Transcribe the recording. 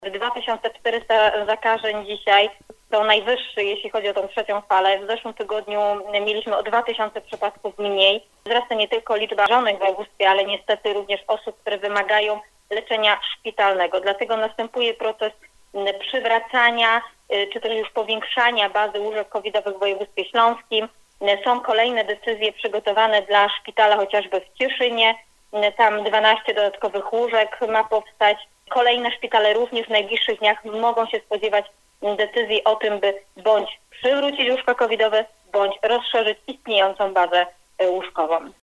2400 zakażeń dzisiaj to najwyższy, jeśli chodzi o tą trzecią falę. W zeszłym tygodniu mieliśmy o 2000 przypadków mniej. Wzrasta nie tylko liczba zakażonych w województwie, ale niestety również osób, które wymagają leczenia szpitalnego. Dlatego następuje proces przywracania, czy też już powiększania bazy łóżek covidowych w województwie śląskim. Są kolejne decyzje przygotowane dla szpitala chociażby w Cieszynie. Tam 12 dodatkowych łóżek ma powstać. Kolejne szpitale również w najbliższych dniach mogą się spodziewać decyzji o tym, by bądź przywrócić łóżka covidowe, bądź rozszerzyć istniejącą bazę łóżkową.